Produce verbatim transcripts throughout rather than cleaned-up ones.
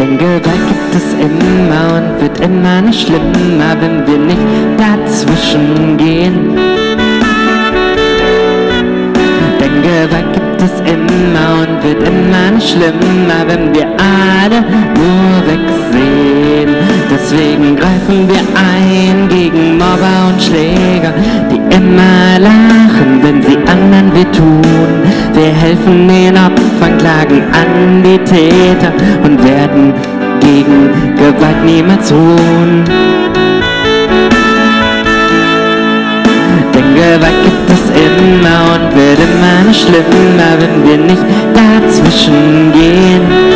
Denn Gewalt gibt es immer und wird immer noch schlimmer, wenn wir nicht dazwischen gehen. Denn Gewalt gibt es immer und wird immer noch schlimmer, wenn wir alle nur wegsehen. Deswegen greifen wir ein gegen Mobber und Schläger, die immer lachen, wenn sie anderen wehtun. Wir helfen den Opfern, klagen an die Täter und werden gegen Gewalt niemals ruhen. Denn Gewalt gibt es immer und wird immer noch schlimmer, wenn wir nicht dazwischen gehen.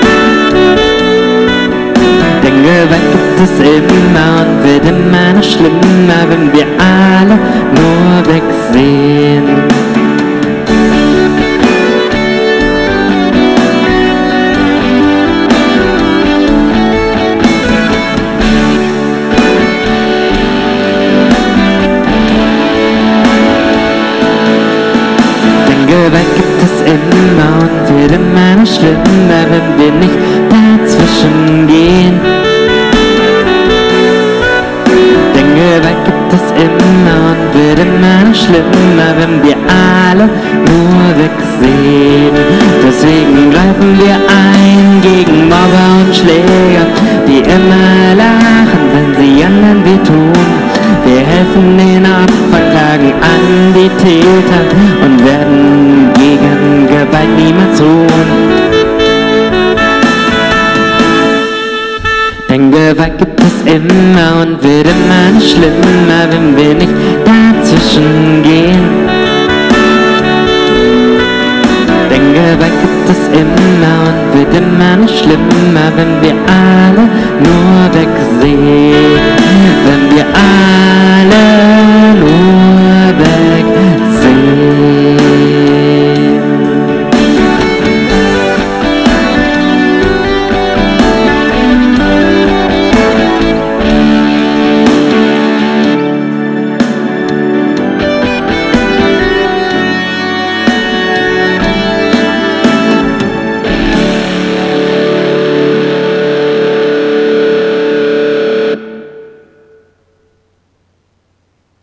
Denn Gewalt gibt es immer und wird immer noch schlimmer, wenn wir alle nur wegsehen. Gewalt gibt es immer und wird immer noch schlimmer, wenn wir nicht dazwischen gehen. Denn Gewalt gibt es immer und wird immer noch schlimmer, wenn wir alle nur wegsehen. Deswegen greifen wir ein gegen Mobber und Schläger, die immer lachen, wenn sie anderen wehtun. Wir helfen den Opfern, klagen an die Täter und werden gegen Gewalt niemals ruhen. Denn Gewalt gibt es immer und wird immer noch schlimmer, wenn wir nicht dazwischen gehen. Denn Gewalt gibt es immer und wird immer noch schlimmer, wenn wir alle nur wegsehen. Wenn wir alle